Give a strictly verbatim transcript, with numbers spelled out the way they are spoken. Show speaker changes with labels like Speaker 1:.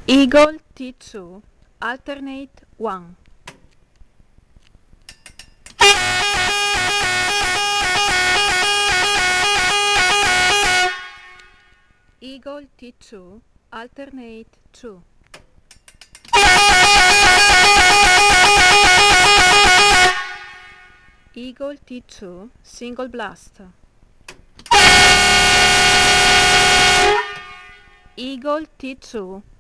Speaker 1: Eagle T two, alternate one. Eagle T two, alternate two. Eagle T two, single blast. Eagle T two,